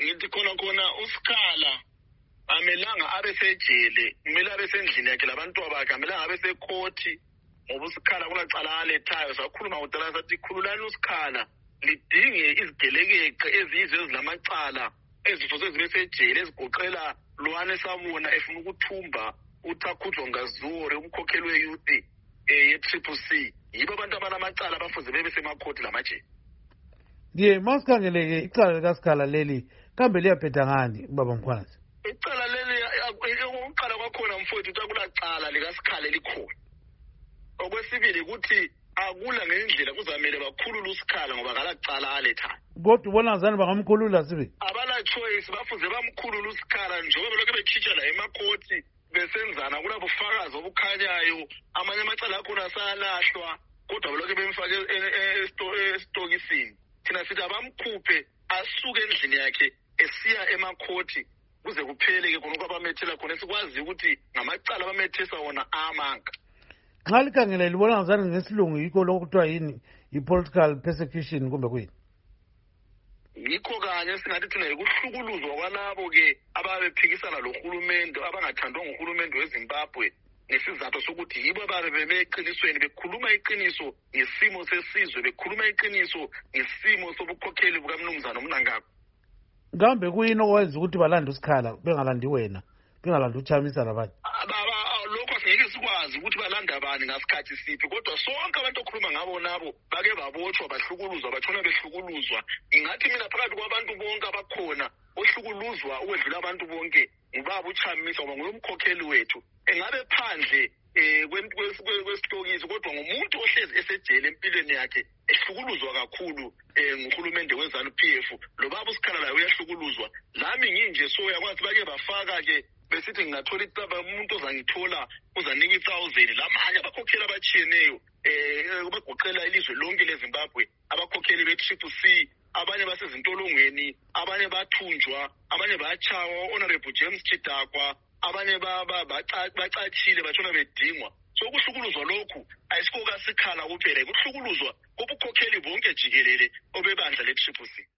ngithi khona uSikhala amelanga abe sejele, kumele abe sendlini yakhe labantu bakhe, amelanga abe sekhoti ngoba uSikhala kunacala alethayo. Sakhuluma kudala sathi khululani uSikhala lidinge izigelekeqe ezizwe ezilamacala ezifose zibe sejele ezigoqela Lwane Samona efuna ukuthumba uThakhujo Ngazure umkhokheli we-youth ye-CCC. Yibo abantu abanamacala abafuze bebe semakhoti lamajele. Masikhangele-ke icala likaSikhala leli kambe liyaphetha ngani ubaba Mkhwanazi? Icala leli ukuqala kwakhona mfowethu ukuthi akulacala likaSikhala likhona. Okwesibili ukuthi akula ngendlela kuzamele bakhulule uSikhala ngoba kalacala alethayo. Kodwa ubona ngazani bangamkhulula sibe? Abala choice bafuze bamkhulule uSikhala njengoba belokhu betshitsha la emakhoti besenzana kulabufakazi obukhanyayo. Amanye amacala akhona asalahlwa kodwa belokhu bemfake estokisini. Thina sithi abamkhuphe asuke endlini yakhe esiya emakhoti kuze kupheleke khona kwabamethela khona sikwazi ukuthi ngamacala abamethesa wona amanga. Xa likhangela libona ngazani ngesilungu yikho lokuthiwa yini i-political persecution kumbe kuyini? Yikho kanye singathi thina yikuhlukuluzwa kwalabo-ke ababephikisana lo hulumende abangathandwa nguhulumende weZimbabwe nesizathu sokuthi yibo ababe bemeqinisweni bekhuluma iqiniso ngesimo sesizwe, bekhuluma iqiniso ngesimo sobukhokheli bukaMnumzana uMnangagwa. Kambe kuyini okwenza ukuthi balande uSikhala bengalandi wena, bengalandi uChamisa labanye? Lokho asingeke sikwazi ukuthi balanda bani ngasikhathi siphi, kodwa sonke abantu okhuluma ngabo nabo bake babotshwa bahlukuluzwa batshona behlukuluzwa. Ingathi mina phakathi kwabantu bonke abakhona ohlukuluzwa ukwedlula abantu bonke ngubaba uChamisa ngoba nguye umkhokheli wethu. Engabe phandle kwesitokisi kodwa ngumuntu ohlezi esejele empilweni yakhe ehlukuluzwa kakhulu nguhulumende weZANU-PF. Lo baba uSikhala laye uyahlukuluzwa. Lami nginje so yakwazi bake bafaka-ke besithi ngingathola icaba umuntu ozangithola uzanika 1,000. Lamanye abakhokheli abatshiyeneyo bagoqela ilizwe lonke leZimbabwe, abakhokheli be-CCC, abanye basezintolongweni, abanye bathunjwa, abanye batshawa, Honorable James Chidakwa, abanye bacatshile batshona bedingwa. So kuhlukuluzwa lokhu ayisikho kaSikhala kuphela, kuhlukuluzwa kobukhokheli bonke jikelele obebandla le-CCC.